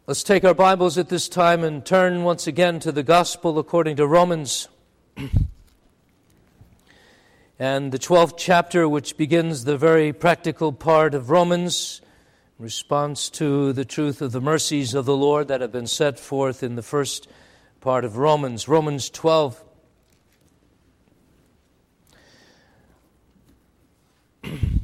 Let's take our Bibles at this time and turn once again to the Gospel according to Romans and the 12th chapter, which begins the very practical part of Romans, in response to the truth of the mercies of the Lord that have been set forth in the first part of Romans. Romans 12. In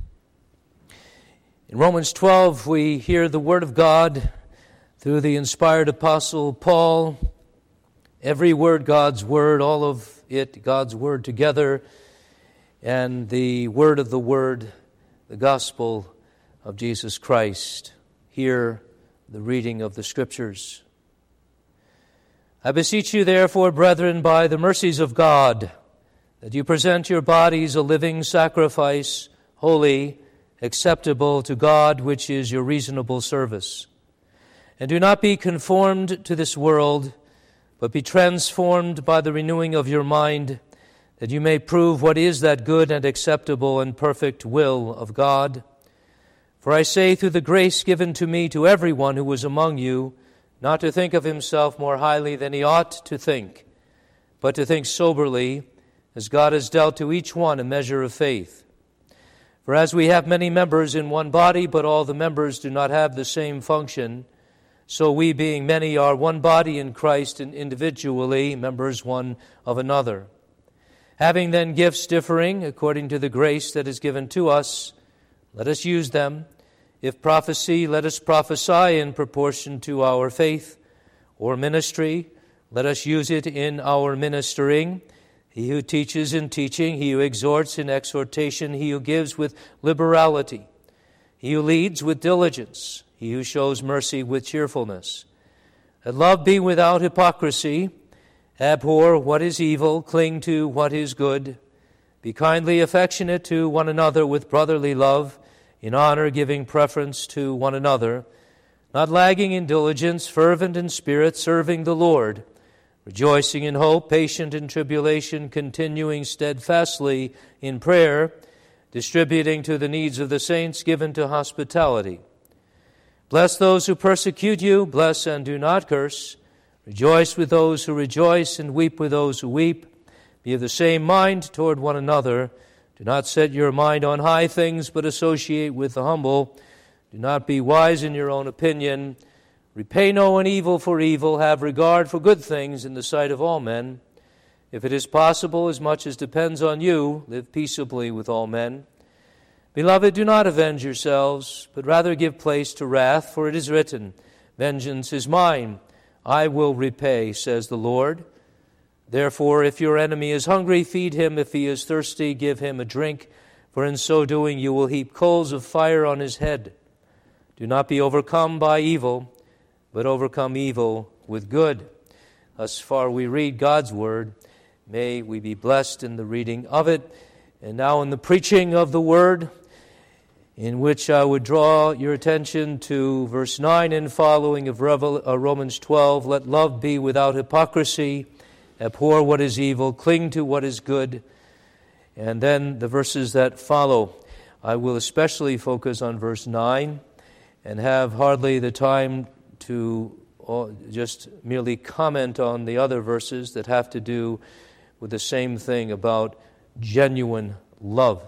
Romans 12, we hear the Word of God through the inspired apostle Paul. Every word God's Word, all of it God's Word together, and the Word of the Word, the gospel of Jesus Christ. Hear the reading of the Scriptures. I beseech you, therefore, brethren, by the mercies of God, that you present your bodies a living sacrifice, holy, acceptable to God, which is your reasonable service. And do not be conformed to this world, but be transformed by the renewing of your mind, that you may prove what is that good and acceptable and perfect will of God. For I say through the grace given to me to everyone who is among you, not to think of himself more highly than he ought to think, but to think soberly, as God has dealt to each one a measure of faith. For as we have many members in one body, but all the members do not have the same function, so we, being many, are one body in Christ, and individually members one of another. Having then gifts differing according to the grace that is given to us, let us use them. If prophecy, let us prophesy in proportion to our faith. Or ministry, let us use it in our ministering. He who teaches in teaching, he who exhorts in exhortation, he who gives with liberality, he who leads with diligence, he who shows mercy with cheerfulness. Let love be without hypocrisy. Abhor what is evil, cling to what is good. Be kindly affectionate to one another with brotherly love, in honor giving preference to one another, not lagging in diligence, fervent in spirit, serving the Lord, rejoicing in hope, patient in tribulation, continuing steadfastly in prayer, distributing to the needs of the saints, given to hospitality. Bless those who persecute you, bless and do not curse. Rejoice with those who rejoice, and weep with those who weep. Be of the same mind toward one another. Do not set your mind on high things, but associate with the humble. Do not be wise in your own opinion. Repay no one evil for evil. Have regard for good things in the sight of all men. If it is possible, as much as depends on you, live peaceably with all men. Beloved, do not avenge yourselves, but rather give place to wrath, for it is written, Vengeance is mine, I will repay, says the Lord. Therefore, if your enemy is hungry, feed him. If he is thirsty, give him a drink, for in so doing you will heap coals of fire on his head. Do not be overcome by evil, but overcome evil with good. Thus far we read God's Word. May we be blessed in the reading of it. And now in the preaching of the Word, in which I would draw your attention to verse 9 and following of Romans 12. Let love be without hypocrisy. Abhor what is evil. Cling to what is good. And then the verses that follow. I will especially focus on verse 9 and have hardly the time to just merely comment on the other verses that have to do with the same thing about genuine love.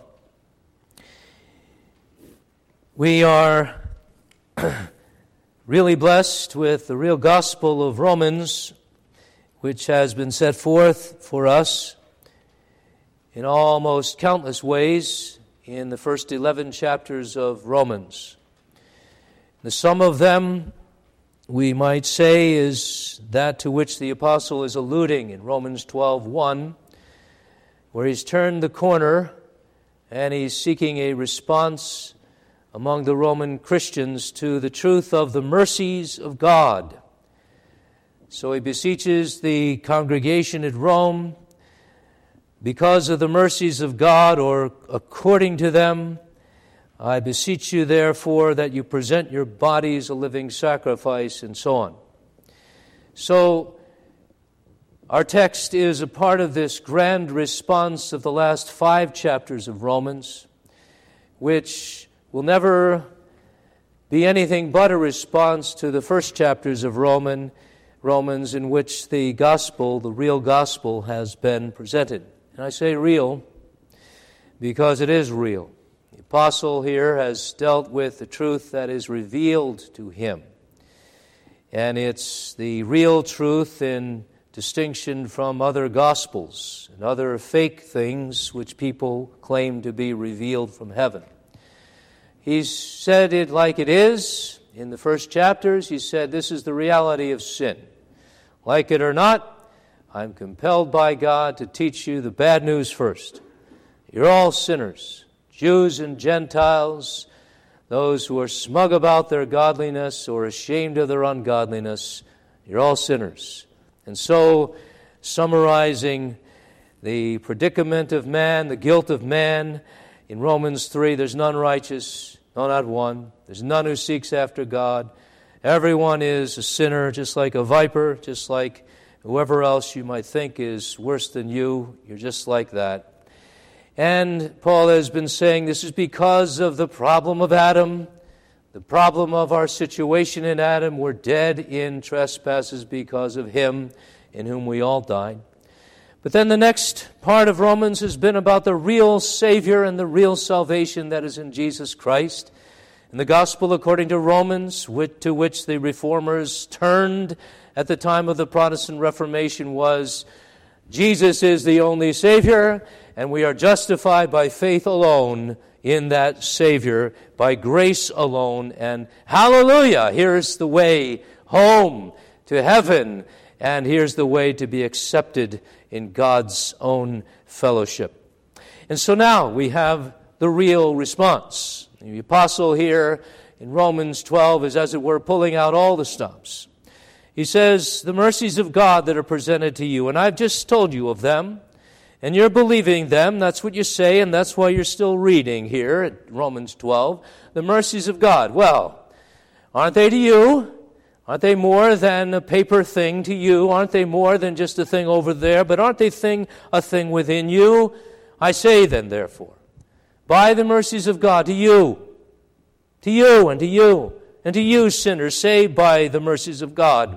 We are really blessed with the real gospel of Romans, which has been set forth for us in almost countless ways in the first 11 chapters of Romans. The sum of them, we might say, is that to which the apostle is alluding in Romans 12:1, where he's turned the corner and he's seeking a response among the Roman Christians to the truth of the mercies of God. So he beseeches the congregation at Rome, because of the mercies of God, or according to them, I beseech you, therefore, that you present your bodies a living sacrifice, and so on. So our text is a part of this grand response of the last 5 chapters of Romans, which will never be anything but a response to the first chapters of Romans, in which the gospel, the real gospel, has been presented. And I say real because it is real. The apostle here has dealt with the truth that is revealed to him. And it's the real truth in distinction from other gospels and other fake things which people claim to be revealed from heaven. He's said it like it is. In the first chapters, he said, this is the reality of sin. Like it or not, I'm compelled by God to teach you the bad news first. You're all sinners, Jews and Gentiles, those who are smug about their godliness or ashamed of their ungodliness. You're all sinners. And so, summarizing the predicament of man, the guilt of man, in Romans 3, there's none righteous, no, not one. There's none who seeks after God. Everyone is a sinner, just like a viper, just like whoever else you might think is worse than you. You're just like that. And Paul has been saying this is because of the problem of Adam, the problem of our situation in Adam. We're dead in trespasses because of him, in whom we all died. But then the next part of Romans has been about the real Savior and the real salvation that is in Jesus Christ. And the gospel, according to Romans, to which the Reformers turned at the time of the Protestant Reformation, was Jesus is the only Savior, and we are justified by faith alone in that Savior, by grace alone. And hallelujah, here's the way home to heaven, and here's the way to be accepted in God's own fellowship. And so now we have the real response. The apostle here in Romans 12 is, as it were, pulling out all the stops. He says, the mercies of God that are presented to you, and I've just told you of them, and you're believing them. That's what you say, and that's why you're still reading here at Romans 12. The mercies of God. Well, aren't they to you? Aren't they more than a paper thing to you? Aren't they more than just a thing over there? But aren't they a thing within you? I say then, therefore, by the mercies of God, to you, and to you, and to you, sinners, saved by the mercies of God,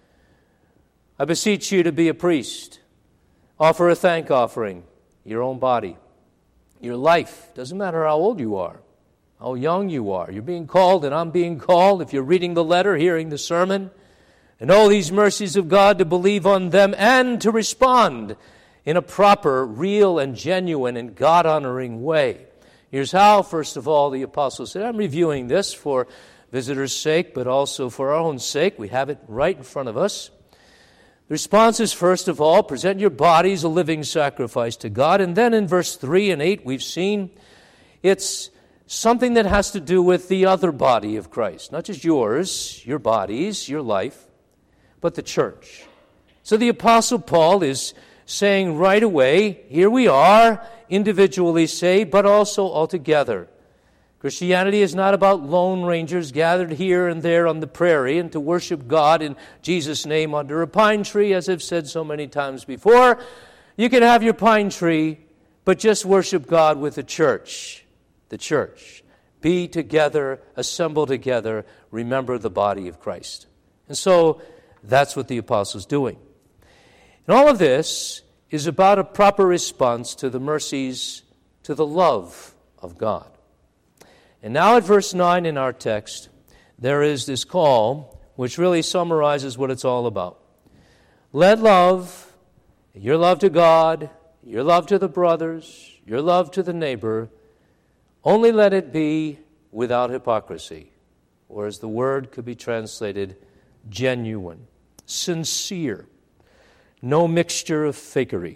I beseech you to be a priest. Offer a thank offering, your own body, your life. Doesn't matter how old you are, how young you are. You're being called, and I'm being called, if you're reading the letter, hearing the sermon, and all these mercies of God, to believe on them and to respond in a proper, real, and genuine and God-honoring way. Here's how. First of all, the apostle said, I'm reviewing this for visitors' sake, but also for our own sake. We have it right in front of us. The response is, first of all, present your bodies a living sacrifice to God. And then in verse 3 and 8, we've seen it's something that has to do with the other body of Christ. Not just yours, your bodies, your life, but the church. So the Apostle Paul is saying right away, here we are, individually saved, but also altogether. Christianity is not about lone rangers gathered here and there on the prairie and to worship God in Jesus' name under a pine tree, as I've said so many times before. You can have your pine tree, but just worship God with the church. The church. Be together, assemble together, remember the body of Christ. And so that's what the apostle's doing. And all of this is about a proper response to the mercies, to the love of God. And now at verse 9 in our text, there is this call which really summarizes what it's all about. Let love, your love to God, your love to the brothers, your love to the neighbor, only let it be without hypocrisy, or as the word could be translated, genuine, sincere, no mixture of fakery.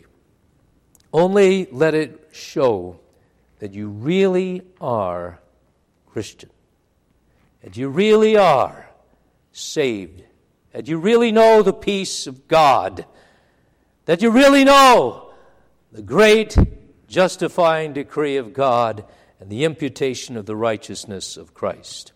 Only let it show that you really are Christian, that you really are saved, that you really know the peace of God, that you really know the great justifying decree of God and the imputation of the righteousness of Christ.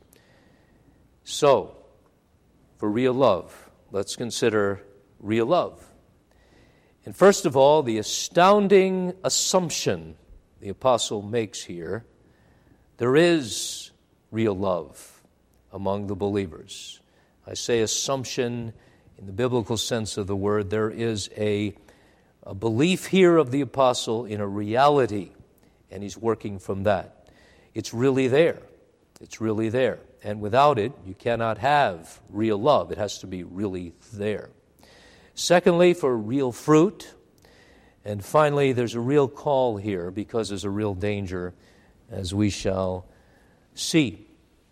So, for real love, let's consider real love. And first of all, the astounding assumption the apostle makes here, there is real love. among the believers. I say assumption in the biblical sense of the word. There is a belief here of the apostle in a reality, and he's working from that. It's really there. It's really there. And without it, you cannot have real love. It has to be really there. Secondly, for real fruit. And finally, there's a real call here because there's a real danger, as we shall see.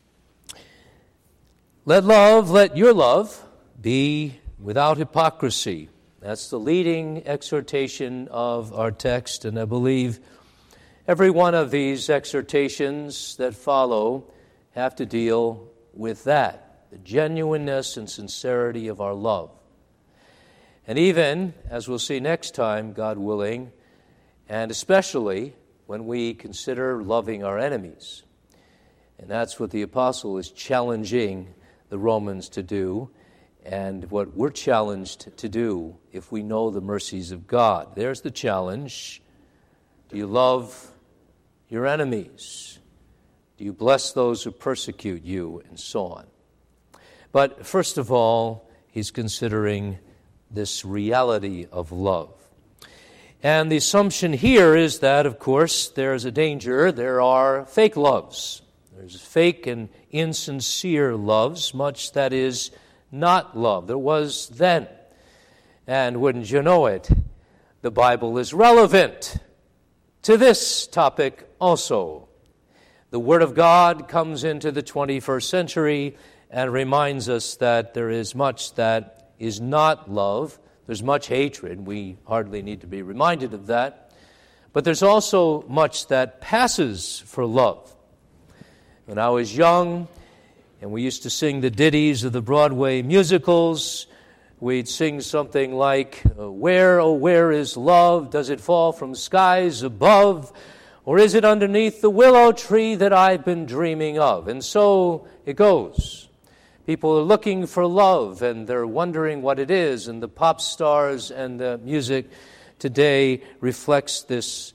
Let your love be without hypocrisy. That's the leading exhortation of our text, and I believe every one of these exhortations that follow have to deal with that, the genuineness and sincerity of our love. And even, as we'll see next time, God willing, and especially when we consider loving our enemies. And that's what the apostle is challenging the Romans to do, and what we're challenged to do if we know the mercies of God. There's the challenge. Do you love your enemies? Do you bless those who persecute you? And so on. But first of all, he's considering this reality of love. And the assumption here is that, of course, there's a danger. There are fake loves. There's fake and insincere loves, much that is not love. There was then. And wouldn't you know it, the Bible is relevant to this topic also. The Word of God comes into the 21st century and reminds us that there is much that is not love. There's much hatred. We hardly need to be reminded of that. But there's also much that passes for love. When I was young, and we used to sing the ditties of the Broadway musicals, we'd sing something like, "Where, oh, where is love? Does it fall from skies above? Or is it underneath the willow tree that I've been dreaming of?" And so it goes. People are looking for love, and they're wondering what it is, and the pop stars and the music today reflects this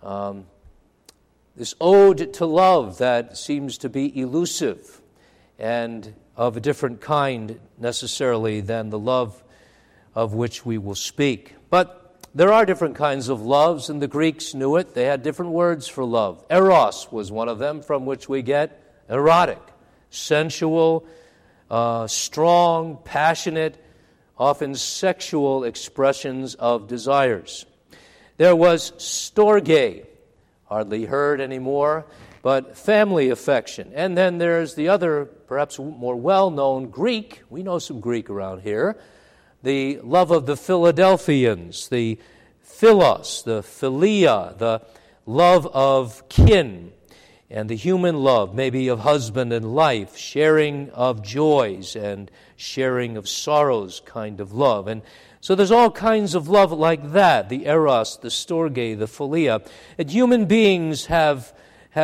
ode to love that seems to be elusive and of a different kind necessarily than the love of which we will speak. But there are different kinds of loves, and the Greeks knew it. They had different words for love. Eros was one of them, from which we get erotic, sensual, strong, passionate, often sexual expressions of desires. There was storge, hardly heard anymore, but family affection. And then there's the other, perhaps more well-known Greek, we know some Greek around here, the love of the Philadelphians, the philos, the philia, the love of kin, and the human love, maybe of husband and wife, sharing of joys and sharing of sorrows kind of love. And so there's all kinds of love like that, the eros, the storge, the philia. And human beings have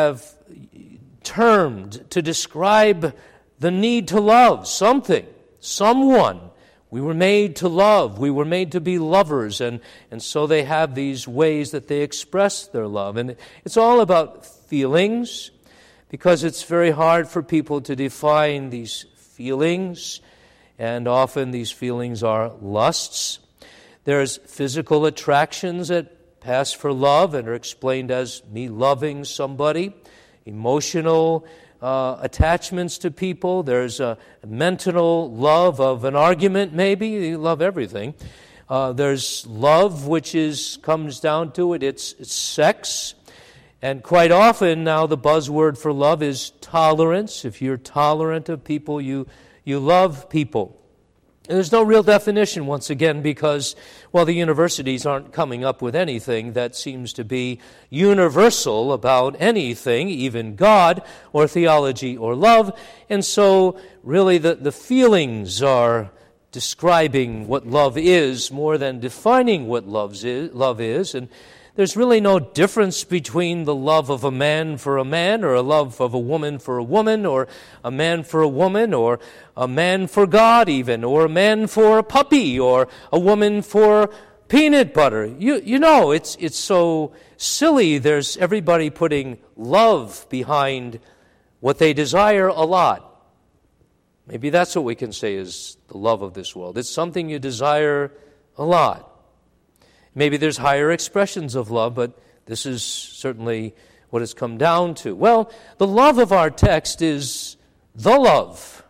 termed to describe the need to love something, someone. We were made to love. We were made to be lovers. And so they have these ways that they express their love. And it's all about feelings, because it's very hard for people to define these feelings. And often these feelings are lusts. There's physical attractions that pass for love and are explained as me loving somebody. Emotional attachments to people. There's a mental love of an argument, maybe. You love everything. There's love, which comes down to it. It's sex. And quite often now the buzzword for love is tolerance. If you're tolerant of people, you love people. And there's no real definition, once again, because, well, the universities aren't coming up with anything that seems to be universal about anything, even God or theology or love. And so, really, the feelings are describing what love is more than defining what love is. And there's really no difference between the love of a man for a man, or a love of a woman for a woman, or a man for a woman, or a man for God even, or a man for a puppy, or a woman for peanut butter. You know, it's so silly. There's everybody putting love behind what they desire a lot. Maybe that's what we can say is the love of this world. It's something you desire a lot. Maybe there's higher expressions of love, but this is certainly what it's come down to. Well, the love of our text is the love.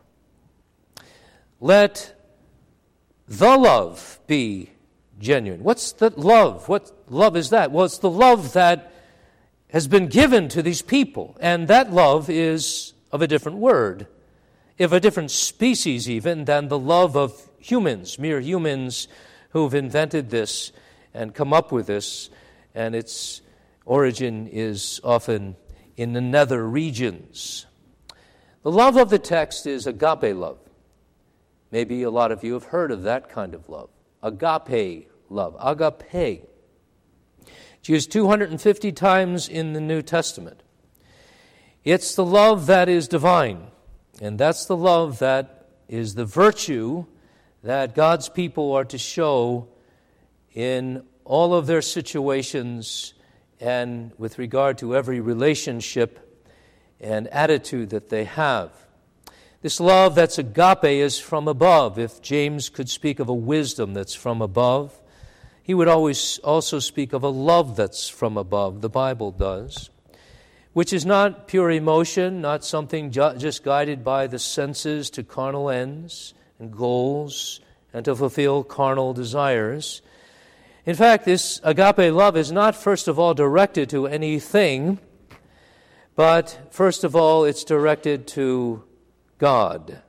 Let the love be genuine. What's the love? What love is that? Well, it's the love that has been given to these people, and that love is of a different word, of a different species even than the love of humans, mere humans who've invented this and come up with this, and its origin is often in the nether regions. The love of the text is agape love. Maybe a lot of you have heard of that kind of love. Agape love. Agape. It's used 250 times in the New Testament. It's the love that is divine, and that's the love that is the virtue that God's people are to show in all of their situations and with regard to every relationship and attitude that they have. This love that's agape is from above. If James could speak of a wisdom that's from above, he would always also speak of a love that's from above. The Bible does, which is not pure emotion, not something just guided by the senses to carnal ends and goals and to fulfill carnal desires. In fact, this agape love is not, first of all, directed to anything, but first of all, it's directed to God.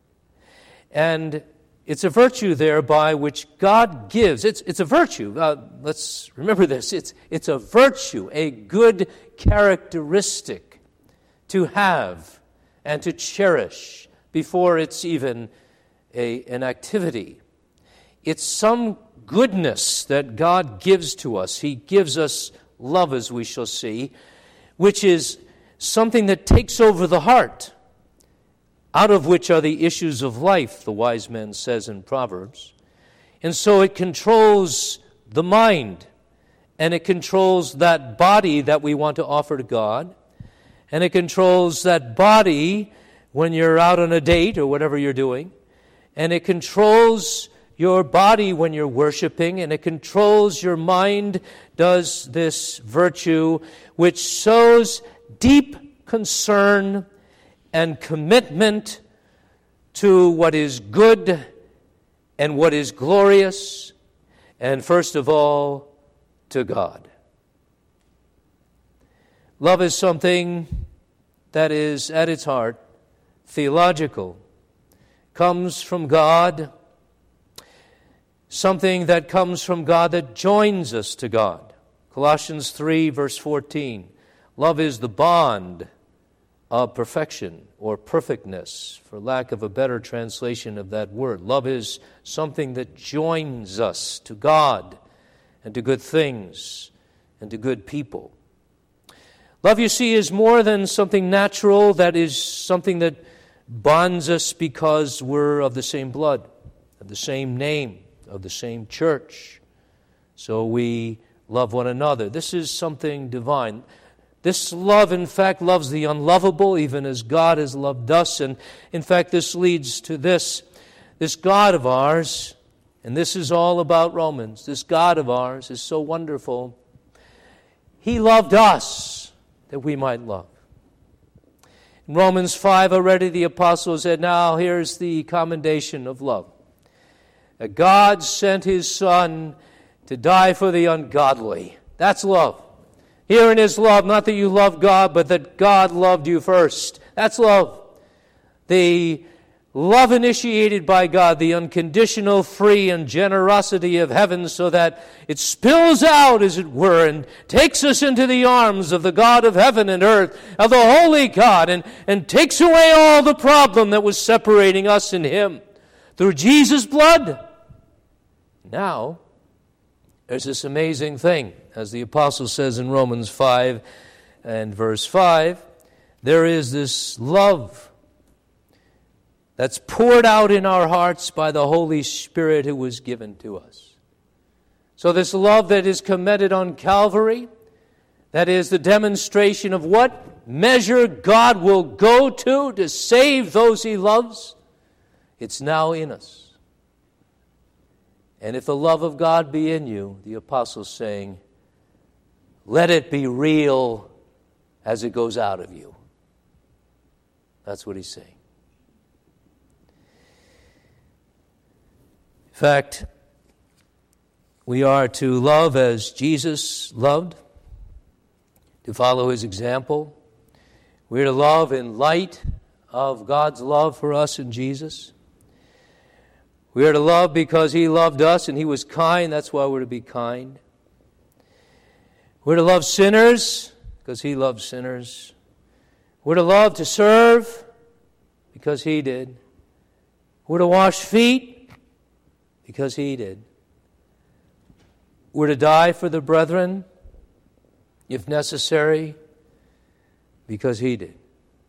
And it's a virtue there by which God gives. It's a virtue. Let's remember this. It's a virtue, a good characteristic to have and to cherish before it's even an activity. It's some goodness that God gives to us. He gives us love, as we shall see, which is something that takes over the heart, out of which are the issues of life, the wise man says in Proverbs. And so it controls the mind, and it controls that body that we want to offer to God, and it controls that body when you're out on a date or whatever you're doing, and it controls your body when you're worshiping, and it controls your mind, does this virtue, which shows deep concern and commitment to what is good and what is glorious, and first of all, to God. Love is something that is at its heart theological, comes from God, something that comes from God that joins us to God. Colossians 3, verse 14. Love is the bond of perfection or perfectness, for lack of a better translation of that word. Love is something that joins us to God and to good things and to good people. Love, you see, is more than something natural, that is something that bonds us because we're of the same blood, of the same name, of the same church. So we love one another. This is something divine. This love, in fact, loves the unlovable, even as God has loved us. And in fact, this leads to this God of ours, and this is all about Romans. This God of ours is so wonderful. He loved us that we might love. In Romans 5 already, the apostle said, now here's the commendation of love. That God sent His Son to die for the ungodly. That's love. Herein is love, not that you love God, but that God loved you first. That's love. The love initiated by God, the unconditional, free, and generosity of heaven, so that it spills out, as it were, and takes us into the arms of the God of heaven and earth, of the holy God, and takes away all the problem that was separating us and Him through Jesus' blood. Now, there's this amazing thing, as the apostle says in Romans 5 and verse 5, there is this love that's poured out in our hearts by the Holy Spirit who was given to us. So this love that is commended on Calvary, that is the demonstration of what measure God will go to save those He loves, It's now in us. And if the love of God be in you, the apostle's saying, let it be real as it goes out of you. That's what he's saying. In fact, we are to love as Jesus loved, to follow his example. We're to love in light of God's love for us in Jesus. We are to love because he loved us and he was kind. That's why we're to be kind. We're to love sinners because he loved sinners. We're to love to serve because he did. We're to wash feet because he did. We're to die for the brethren, if necessary, because he did.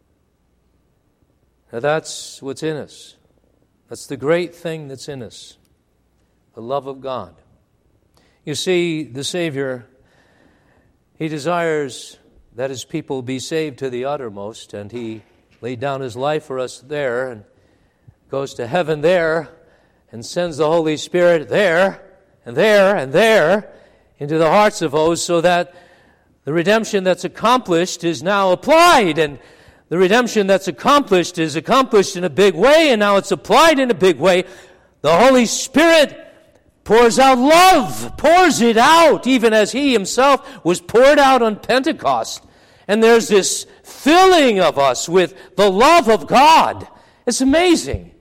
Now that's what's in us. That's the great thing that's in us, the love of God. You see, the Savior, he desires that his people be saved to the uttermost, and he laid down his life for us there, and goes to heaven there, and sends the Holy Spirit there, and there, and there, into the hearts of those, so that the redemption that's accomplished is now applied, and the redemption that's accomplished is accomplished in a big way, and now it's applied in a big way. The Holy Spirit pours out love, pours it out, even as he himself was poured out on Pentecost. And there's this filling of us with the love of God. It's amazing.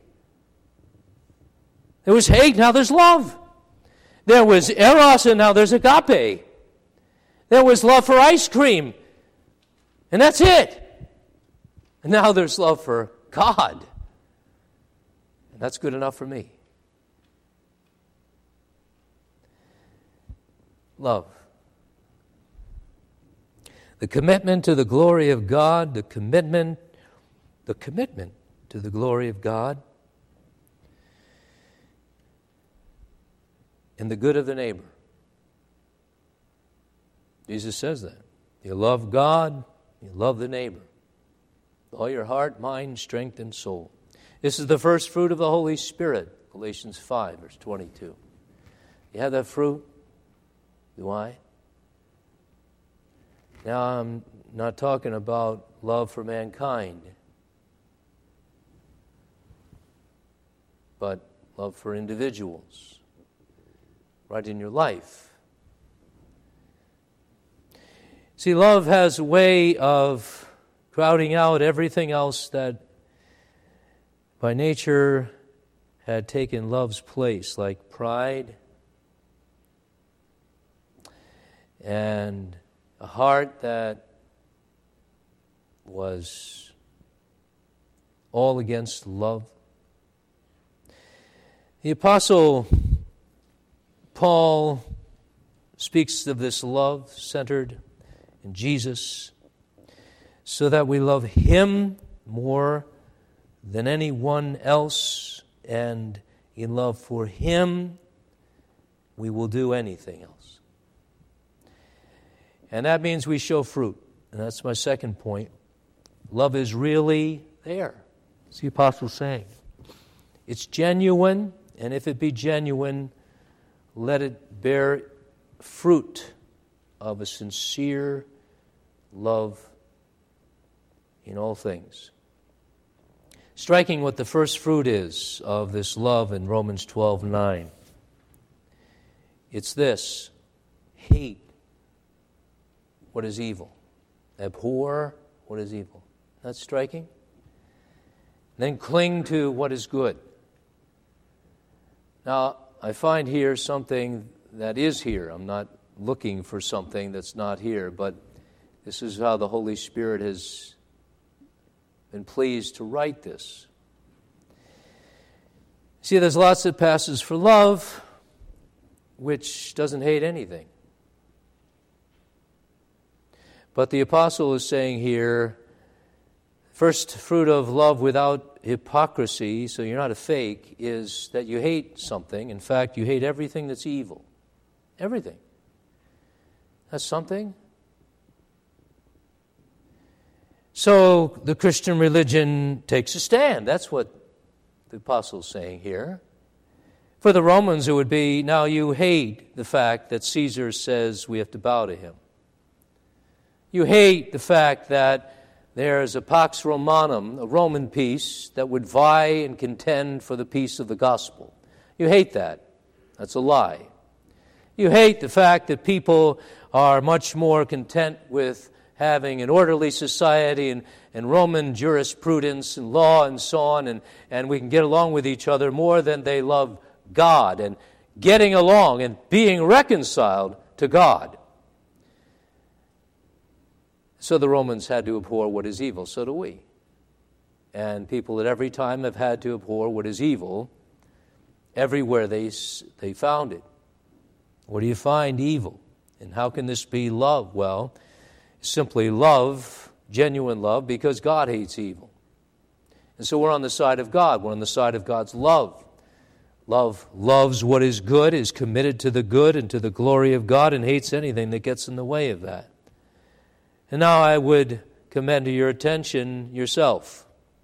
There was hate, now there's love. There was eros, and now there's agape. There was love for ice cream, and that's it. And now there's love for God. And that's good enough for me. Love. The commitment to the glory of God, the commitment to the glory of God, and the good of the neighbor. Jesus says that. You love God, you love the neighbor. With all your heart, mind, strength, and soul. This is the first fruit of the Holy Spirit, Galatians 5, verse 22. You have that fruit? Do I? Now, I'm not talking about love for mankind, but love for individuals, right in your life. See, love has a way of crowding out everything else that by nature had taken love's place, like pride and a heart that was all against love. The Apostle Paul speaks of this love centered in Jesus, so that we love him more than anyone else, and in love for him, we will do anything else. And that means we show fruit. And that's my second point. Love is really there. It's the apostle saying. It's genuine, and if it be genuine, let it bear fruit of a sincere love in all things. Striking what the first fruit is of this love in Romans 12:9. It's this: hate what is evil. Abhor what is evil. That's striking. Then cling to what is good. Now, I find here something that is here. I'm not looking for something that's not here, but this is how the Holy Spirit has been pleased to write this. See, there's lots of passages for love which doesn't hate anything. But the apostle is saying here, first fruit of love without hypocrisy, so you're not a fake, is that you hate something. In fact, you hate everything that's evil. Everything. That's something. So the Christian religion takes a stand. That's what the apostle's saying here. For the Romans, it would be, now you hate the fact that Caesar says we have to bow to him. You hate the fact that there is a Pax Romanum, a Roman peace, that would vie and contend for the peace of the gospel. You hate that. That's a lie. You hate the fact that people are much more content with having an orderly society and Roman jurisprudence and law and so on, and we can get along with each other more than they love God and getting along and being reconciled to God. So the Romans had to abhor what is evil. So do we. And people at every time have had to abhor what is evil everywhere they found it. Where do you find evil? And how can this be love? Well, simply love, genuine love, because God hates evil. And so we're on the side of God. We're on the side of God's love. Love loves what is good, is committed to the good and to the glory of God, and hates anything that gets in the way of that. And now I would commend to your attention yourself.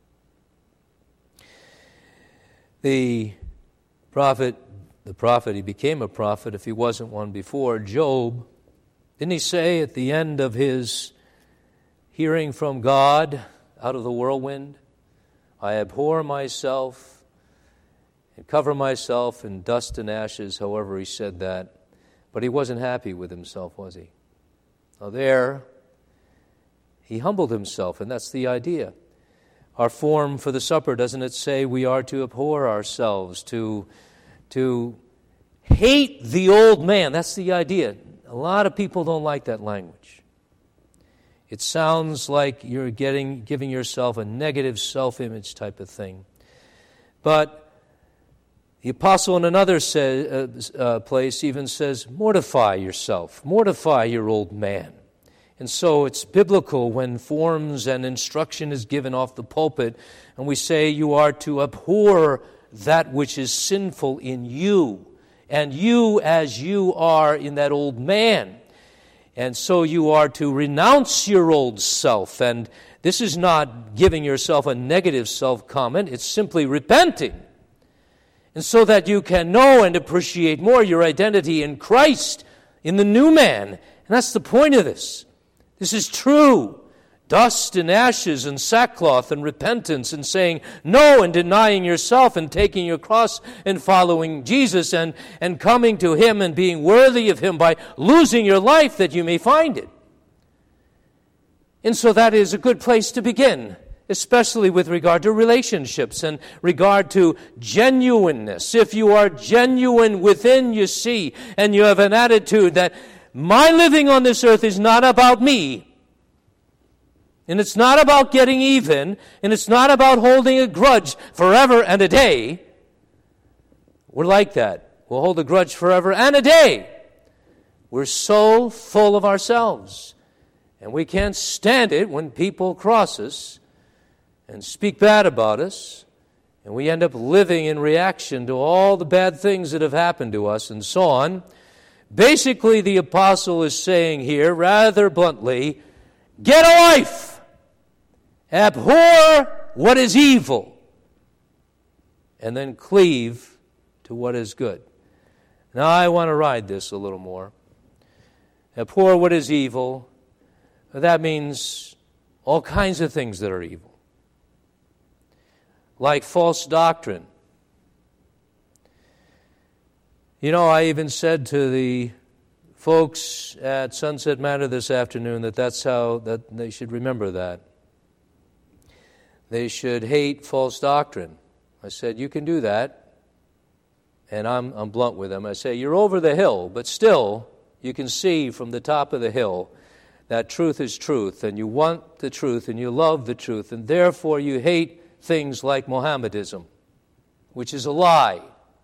The prophet, he became a prophet if he wasn't one before, Job, didn't he say at the end of his hearing from God out of the whirlwind, I abhor myself and cover myself in dust and ashes, however he said that. But he wasn't happy with himself, was he? Now there, he humbled himself, and that's the idea. Our form for the supper, doesn't it say we are to abhor ourselves, to hate the old man? That's the idea. A lot of people don't like that language. It sounds like you're giving yourself a negative self-image type of thing. But the apostle in another place even says, mortify yourself, mortify your old man. And so it's biblical when forms and instruction is given off the pulpit, and we say you are to abhor that which is sinful in you, and you as you are in that old man. And so you are to renounce your old self, and this is not giving yourself a negative self-comment, it's simply repenting. And so that you can know and appreciate more your identity in Christ, in the new man. And that's the point of this. This is true. Dust and ashes and sackcloth and repentance and saying no and denying yourself and taking your cross and following Jesus and coming to Him and being worthy of Him by losing your life that you may find it. And so that is a good place to begin, especially with regard to relationships and regard to genuineness. If you are genuine within, you see, and you have an attitude that my living on this earth is not about me, and it's not about getting even, and it's not about holding a grudge forever and a day. We're like that. We'll hold a grudge forever and a day. We're so full of ourselves, and we can't stand it when people cross us and speak bad about us, and we end up living in reaction to all the bad things that have happened to us and so on. Basically, the apostle is saying here, rather bluntly, get a life. Abhor what is evil. And then cleave to what is good. Now, I want to ride this a little more. Abhor what is evil. That means all kinds of things that are evil. Like false doctrine. You know, I even said to the folks at Sunset Manor this afternoon that they should remember that. They should hate false doctrine. I said, you can do that. And I'm blunt with them. I say, you're over the hill, but still, you can see from the top of the hill that truth is truth, and you want the truth, and you love the truth, and therefore you hate things like Mohammedism, which is a lie.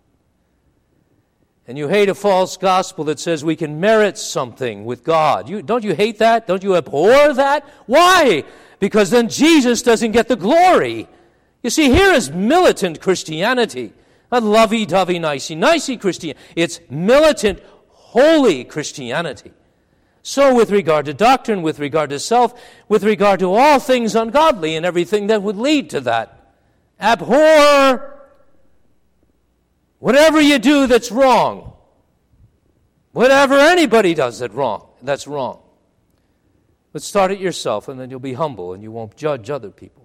And you hate a false gospel that says we can merit something with God. Don't you hate that? Don't you abhor that? Why? Because then Jesus doesn't get the glory. You see, here is militant Christianity. Not lovey-dovey, nicey Christianity. It's militant, holy Christianity. So with regard to doctrine, with regard to self, with regard to all things ungodly and everything that would lead to that, abhor Whatever you do that's wrong, whatever anybody does that's wrong. But start it yourself, and then you'll be humble, and you won't judge other people.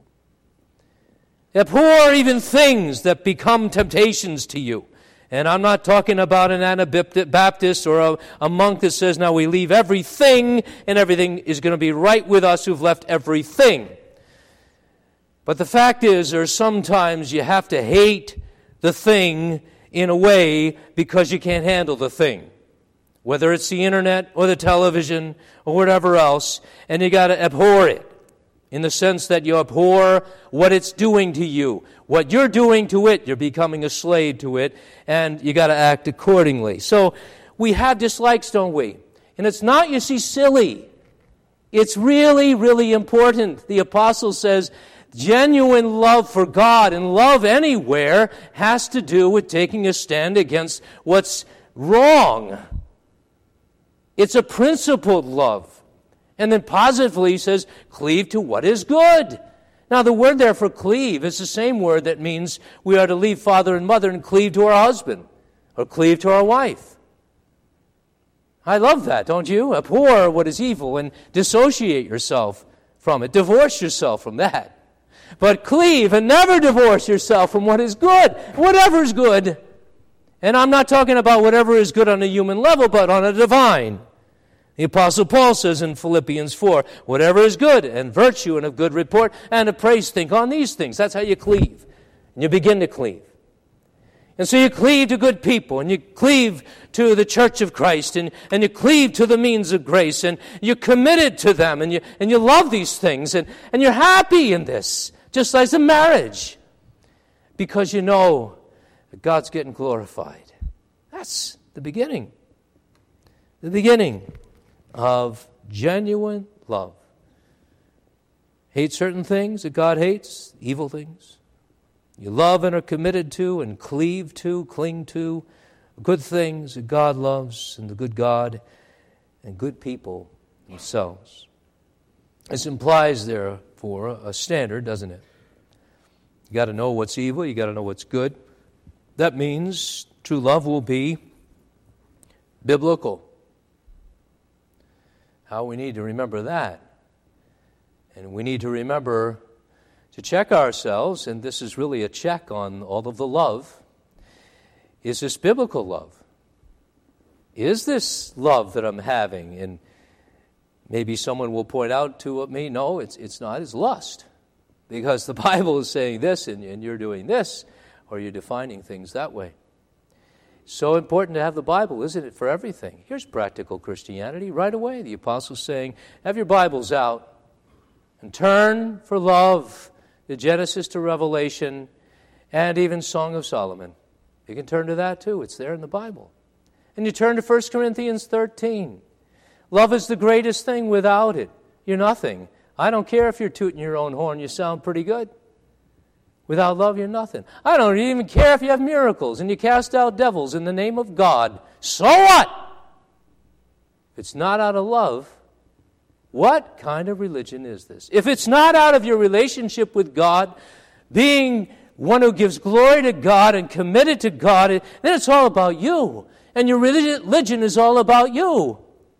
Abhor even things that become temptations to you. And I'm not talking about an Anabaptist or a monk that says, now we leave everything, and everything is going to be right with us who've left everything. But the fact is, there's sometimes you have to hate the thing in a way because you can't handle the thing. Whether it's the internet or the television or whatever else, and you got to abhor it in the sense that you abhor what it's doing to you. What you're doing to it, you're becoming a slave to it, and you got to act accordingly. So we have dislikes, don't we? And it's not, you see, silly. It's really, really important. The apostle says genuine love for God and love anywhere has to do with taking a stand against what's wrong. It's a principled love. And then positively he says, cleave to what is good. Now the word there for cleave is the same word that means we are to leave father and mother and cleave to our husband or cleave to our wife. I love that, don't you? Abhor what is evil and dissociate yourself from it. Divorce yourself from that. But cleave and never divorce yourself from what is good. Whatever is good. And I'm not talking about whatever is good on a human level, but on a divine. The Apostle Paul says in Philippians 4, whatever is good and virtue and of good report and of praise, think on these things. That's how you cleave. And you begin to cleave. And so you cleave to good people, and you cleave to the church of Christ, and you cleave to the means of grace, and you're committed to them, and you love these things, and you're happy in this, just as a marriage, because you know that God's getting glorified. That's the beginning. The beginning of genuine love. Hate certain things that God hates, evil things. You love and are committed to and cleave to, cling to good things that God loves and the good God and good people themselves. This implies, therefore, a standard, doesn't it? You got to know what's evil, you got to know what's good. That means true love will be biblical. How we need to remember that. And we need to remember to check ourselves, and this is really a check on all of the love. Is this biblical love? Is this love that I'm having? And maybe someone will point out to me, no, it's not. It's lust. Because the Bible is saying this, and you're doing this, or you're defining things that way. So important to have the Bible, isn't it, for everything? Here's practical Christianity right away. The apostle's saying, have your Bibles out and turn for love to Genesis to Revelation and even Song of Solomon. You can turn to that too. It's there in the Bible. And you turn to 1 Corinthians 13. Love is the greatest thing. Without it, you're nothing. I don't care if you're tooting your own horn. You sound pretty good. Without love, you're nothing. I don't even care if you have miracles and you cast out devils in the name of God. So what? If it's not out of love, what kind of religion is this? If it's not out of your relationship with God, being one who gives glory to God and committed to God, then it's all about you. And your religion is all about you.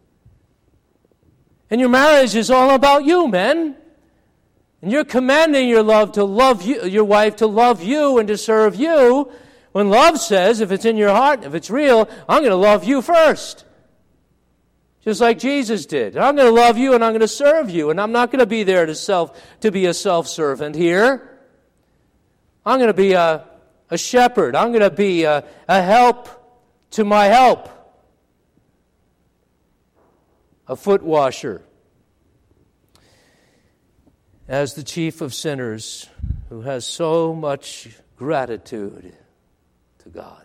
And your marriage is all about you, men. And you're commanding your your wife to love you and to serve you. When love says, if it's in your heart, if it's real, I'm going to love you first. Just like Jesus did. I'm going to love you and I'm going to serve you. And I'm not going to be there to be a self-servant here. I'm going to be a shepherd. I'm going to be a help to my help. A foot washer. As the chief of sinners who has so much gratitude to God.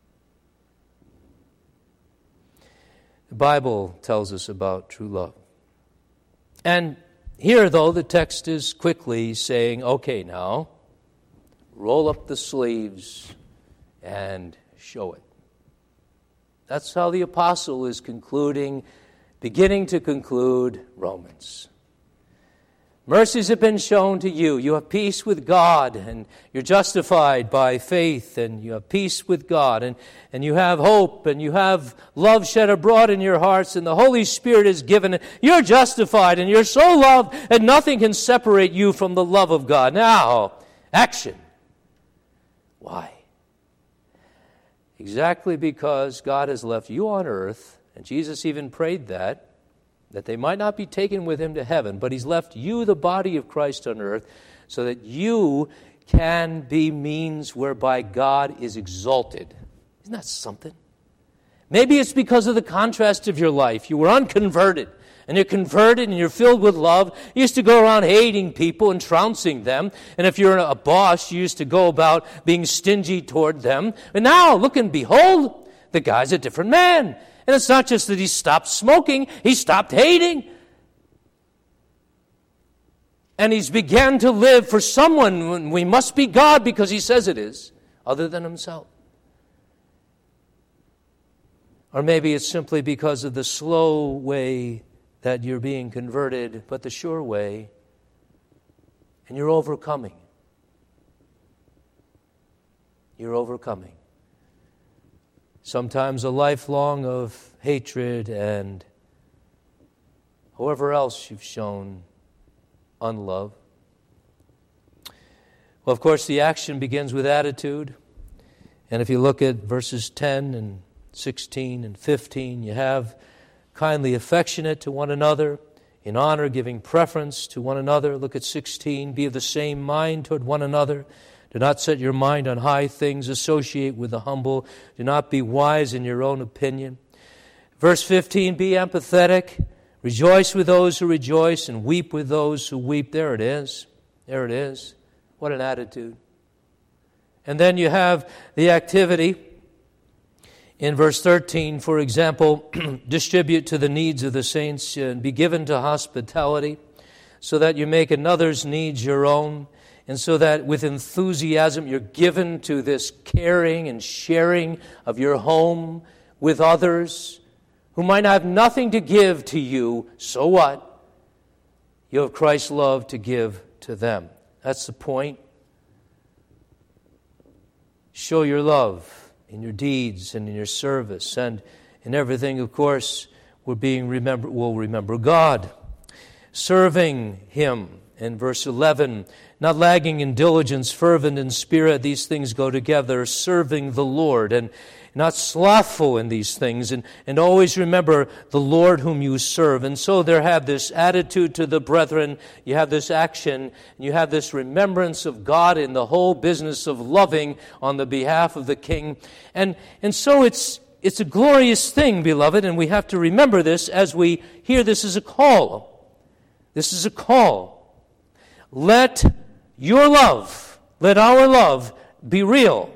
The Bible tells us about true love. And here, though, the text is quickly saying, okay, now, roll up the sleeves and show it. That's how the apostle is beginning to conclude Romans. Mercies have been shown to you. You have peace with God, and you're justified by faith, and you have peace with God, and you have hope, and you have love shed abroad in your hearts, and the Holy Spirit is given. You're justified, and you're so loved, and nothing can separate you from the love of God. Now, action. Why? Exactly because God has left you on earth, and Jesus even prayed that they might not be taken with him to heaven, but he's left you, the body of Christ, on earth, so that you can be means whereby God is exalted. Isn't that something? Maybe it's because of the contrast of your life. You were unconverted, and you're converted, and you're filled with love. You used to go around hating people and trouncing them, and if you're a boss, you used to go about being stingy toward them. And now, look and behold, the guy's a different man. And it's not just that he stopped smoking, he stopped hating. And he's began to live for someone, we must be God because he says it is, other than himself. Or maybe it's simply because of the slow way that you're being converted, but the sure way, and you're overcoming. You're overcoming. Sometimes a lifelong of hatred and however else you've shown unlove. Well, of course, the action begins with attitude. And if you look at verses 10 and 16 and 15, you have kindly affectionate to one another, in honor giving preference to one another. Look at 16, be of the same mind toward one another. Do not set your mind on high things. Associate with the humble. Do not be wise in your own opinion. Verse 15, be empathetic. Rejoice with those who rejoice and weep with those who weep. There it is. There it is. What an attitude. And then you have the activity. In verse 13, for example, distribute to the needs of the saints and be given to hospitality so that you make another's needs your own. And so that with enthusiasm you're given to this caring and sharing of your home with others who might have nothing to give to you. So what? You have Christ's love to give to them. That's the point. Show your love in your deeds and in your service. And in everything, of course, we'll remember God. Serving Him. In verse 11, not lagging in diligence, fervent in spirit, these things go together, serving the Lord, and not slothful in these things, and always remember the Lord whom you serve. And so there have this attitude to the brethren, you have this action, and you have this remembrance of God in the whole business of loving on the behalf of the King. And so it's a glorious thing, beloved, and we have to remember this as we hear this as a call. This is a call. Let your love, let our love be real.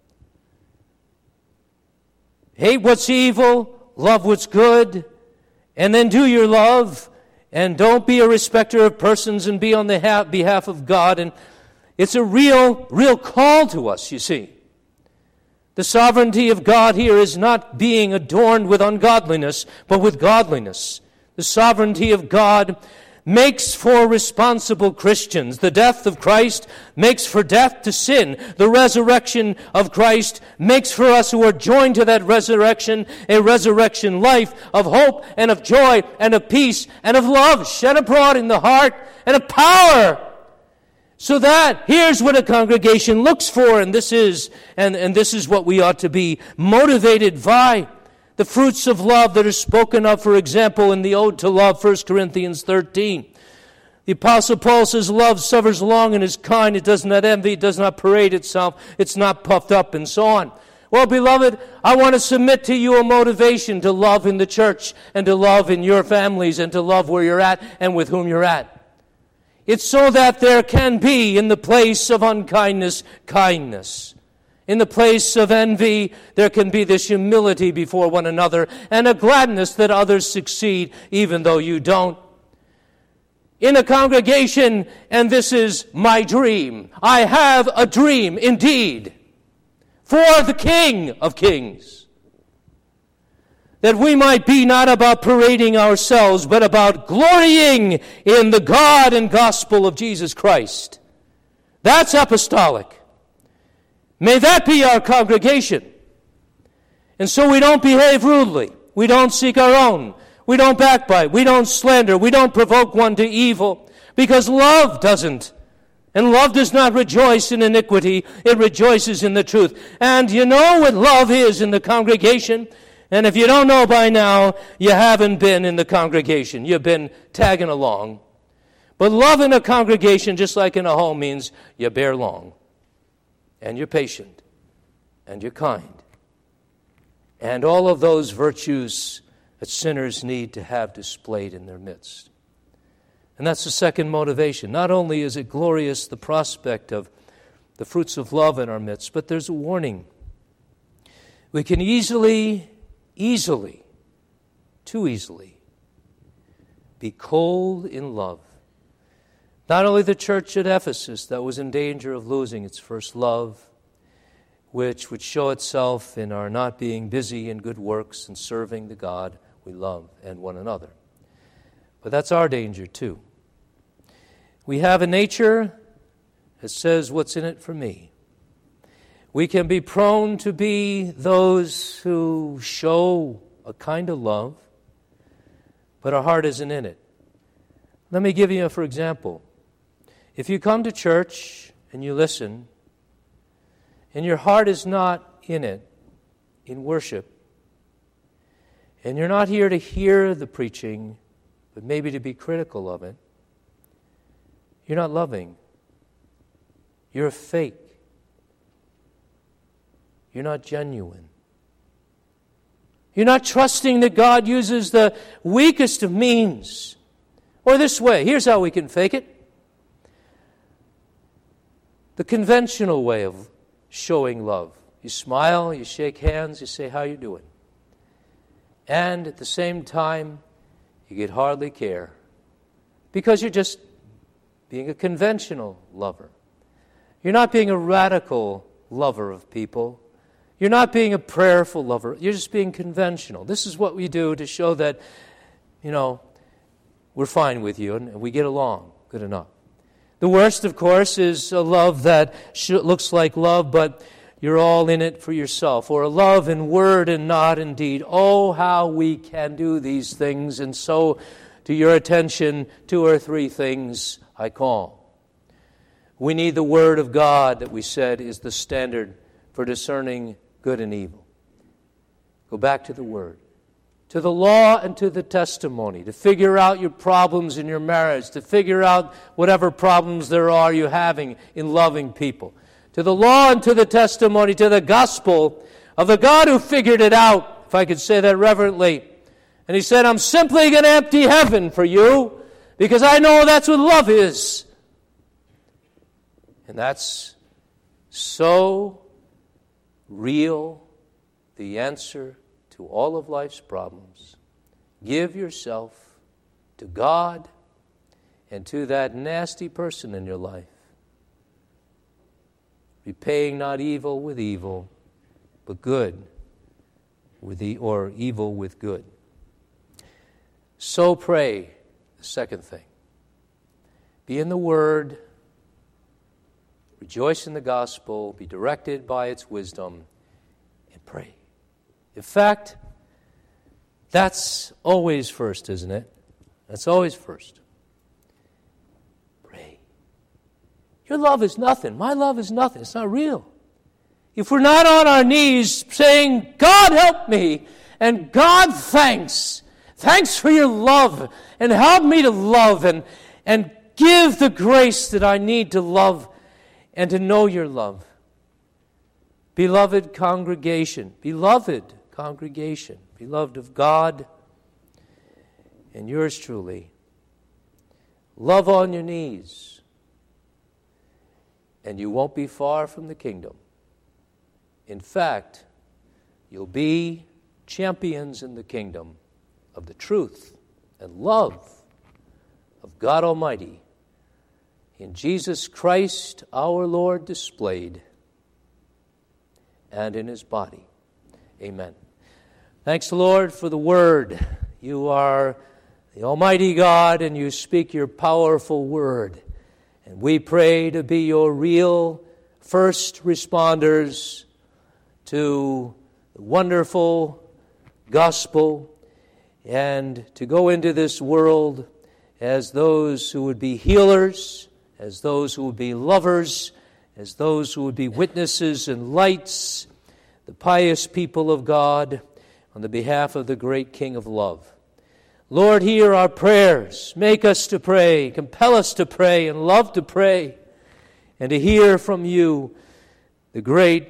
Hate what's evil, love what's good, and then do your love, and don't be a respecter of persons and be on the behalf of God. And it's a real call to us, you see. The sovereignty of God here is not being adorned with ungodliness, but with godliness. The sovereignty of God makes for responsible Christians. The death of Christ makes for death to sin. The resurrection of Christ makes for us who are joined to that resurrection a resurrection life of hope and of joy and of peace and of love shed abroad in the heart and of power. So that, here's what a congregation looks for, and this is what we ought to be motivated by. The fruits of love that are spoken of, for example, in the Ode to Love, 1 Corinthians 13. The Apostle Paul says, love suffers long and is kind. It does not envy. It does not parade itself. It's not puffed up, and so on. Well, beloved, I want to submit to you a motivation to love in the church and to love in your families and to love where you're at and with whom you're at. It's so that there can be, in the place of unkindness, kindness. In the place of envy, there can be this humility before one another and a gladness that others succeed even though you don't. In a congregation, and this is my dream, I have a dream indeed for the King of Kings. that we might be not about parading ourselves, but about glorying in the God and gospel of Jesus Christ. That's apostolic. May that be our congregation. And so we don't behave rudely. We don't seek our own. We don't backbite. We don't slander. We don't provoke one to evil. Because love doesn't. And love does not rejoice in iniquity. It rejoices in the truth. And you know what love is in the congregation? And if you don't know by now, you haven't been in the congregation. You've been tagging along. But love in a congregation, just like in a home, means you bear long. And you're patient. And you're kind. And all of those virtues that sinners need to have displayed in their midst. And that's the second motivation. Not only is it glorious, the prospect of the fruits of love in our midst, but there's a warning. We can easily, too easily, be cold in love. Not only the church at Ephesus that was in danger of losing its first love, which would show itself in our not being busy in good works and serving the God we love and one another. But that's our danger too. We have a nature that says, what's in it for me? We can be prone to be those who show a kind of love, but our heart isn't in it. Let me give you for example. If you come to church and you listen, and your heart is not in it, in worship, and you're not here to hear the preaching, but maybe to be critical of it, you're not loving. You're fake. You're not genuine. You're not trusting that God uses the weakest of means. Or this way, here's how we can fake it. The conventional way of showing love. You smile, you shake hands, you say, how you doing? And at the same time, you could hardly care. Because you're just being a conventional lover. You're not being a radical lover of people. You're not being a prayerful lover. You're just being conventional. This is what we do to show that, we're fine with you and we get along good enough. The worst, of course, is a love that looks like love, but you're all in it for yourself. Or a love in word and not in deed. Oh, how we can do these things. And so, to your attention, 2 or 3 things I call. We need the Word of God that we said is the standard for discerning good and evil. Go back to the Word. To the law and to the testimony, to figure out your problems in your marriage, to figure out whatever problems there are you're having in loving people. To the law and to the testimony, to the gospel of the God who figured it out, if I could say that reverently. And he said, I'm simply going to empty heaven for you because I know that's what love is. And that's so real, the answer to all of life's problems. Give yourself to God and to that nasty person in your life. Repaying not evil with evil, but good with evil with good. So pray, the second thing. Be in the Word, rejoice in the gospel, be directed by its wisdom, and pray. In fact, that's always first, isn't it? That's always first. Pray. Your love is nothing. My love is nothing. It's not real. If we're not on our knees saying, God help me, and God thanks for your love, and help me to love, and give the grace that I need to love and to know your love. Beloved congregation, beloved of God and yours truly, love on your knees, and you won't be far from the kingdom. In fact, you'll be champions in the kingdom of the truth and love of God Almighty in Jesus Christ our Lord displayed and in His body. Amen. Thanks, Lord, for the Word. You are the Almighty God, and you speak your powerful Word. And we pray to be your real first responders to the wonderful gospel, and to go into this world as those who would be healers, as those who would be lovers, as those who would be witnesses and lights, the pious people of God, on the behalf of the great King of love. Lord, hear our prayers. Make us to pray, compel us to pray, and love to pray, and to hear from you the great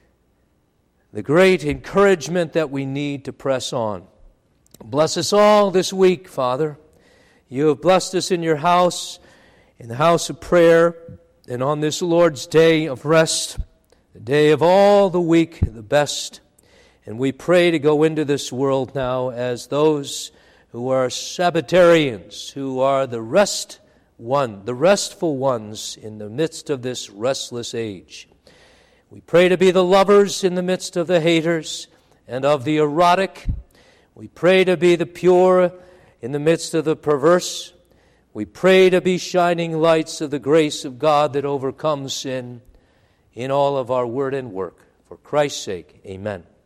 encouragement that we need to press on. Bless us all this week, Father. You have blessed us in your house, in the house of prayer, and on this Lord's day of rest, the day of all the week, the best. And we pray to go into this world now as those who are Sabbatarians, who are the restful ones in the midst of this restless age. We pray to be the lovers in the midst of the haters and of the erotic. We pray to be the pure in the midst of the perverse. We pray to be shining lights of the grace of God that overcomes sin in all of our word and work. For Christ's sake, amen.